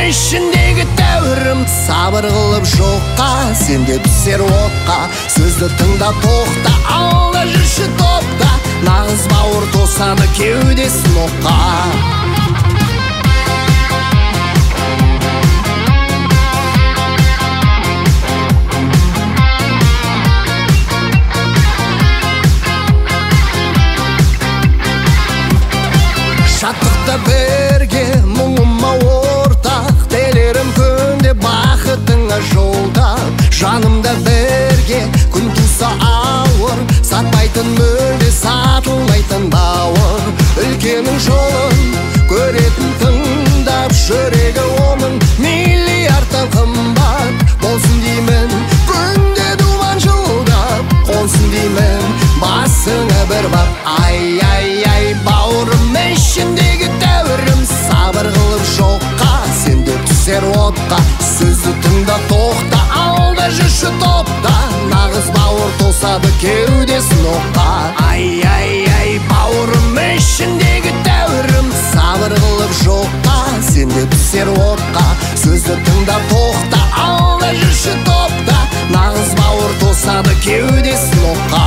ішіндегі тәуірім сабыр қылып жоққа, сенде түсер отқа. Сөзді тыңда тоқта, алда жүрші топта, нағыз бауыр тосады кеудесін оққа. Шаттықта бірге, мұңыма ортақ, телерім күнде бақытыңа жолдап. Жанымда бірге, күн туса ауыр, сатпайтын мүлде, сатылмайтын бауыр. Үлкенің жолын көретін тыңдап, жүрегі оның миллиардтан қымбат. Болсын деймін, күнде думан жылдап, қонсын деймін, басыңа бір бап. Ай, ай, ай, бауырым ішіндегі тәуірім сабыр қылып жоққа, сенде түсер отқа. Сөзді тыңда тоқта, алда жүрші топта, нағыз бауыр тосады кеудесін оққа. Ай, ай, ай, бауырым ішіндегі тәуірім сабыр қылып жоққа, сенде түсер отқа. Сөзді тыңда тоқта, алда жүрші топта, нағыз бауыр тосады кеудесін оққа.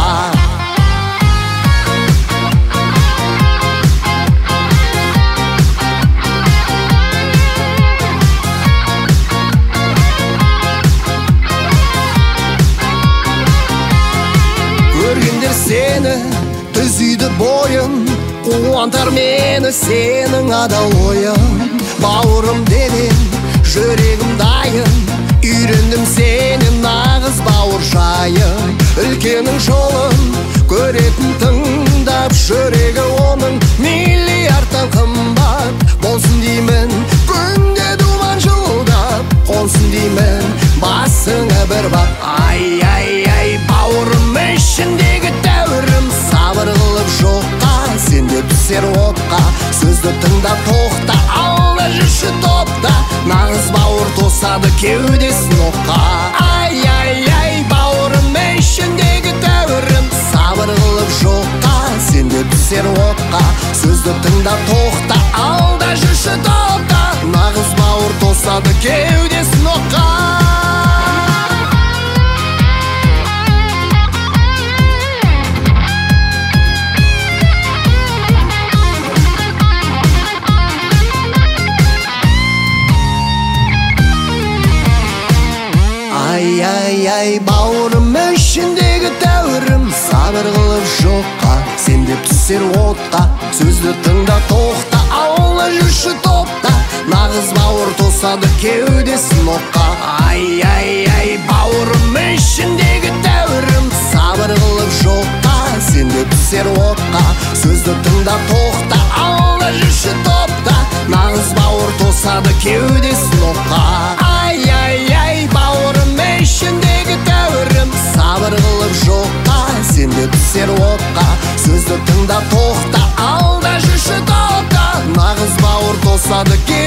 Көргендер сені, түзейді бойын, қуантар мені сенің адал ойын. Бауырым денем, жүрегім дайын, үйрендім сені нағыз бауыр жайын. Үлкенің жолын көретін тыңдап, жүрегі оның миллиардтан қымбат. Болсын деймін, күнде думан жылдап, қонсын деймін, басыңа бір бап. Ай, ай, ай, бауырым ішіндегі тәуірім сабыр қылып жоққа, сенде түсер отқа. Сөзді тыңда тоқта, алда жүрші топта, нағыз бауыр тосады кеудесін оққа. Ай, ай, ай, бауырым ішіндегі тәуірім сабыр қылып жоққа, сенде түсер отқа. Сөзді тыңда тоқта, алда жүрші топта, нағыз бауыр тосады кеудесін оққа. Ай, ай, ай, бауырым ішіндегі тәуірім сабыр қылып жоққа, сенде түсер отқа. Сөзді тыңда тоқта, алда жүрші топта, нағыз бауыр тосады кеудесін оққа. Ай, ай, ай, бауырым ішіндегі тәуірім сабыр қылып жоққа, сенде түсер отқа. Сөзді тыңда тоқта, алда жүрші топта, нағыз бауыр тосады кеудесін оққа. Ай, ай, ай, бауырым ішіндегі тәуірім сабыр қылып жоққа, сенде түсер отқа. Сөзді тыңда тоқта, алда жүрші топта, нағыз бауыр тосады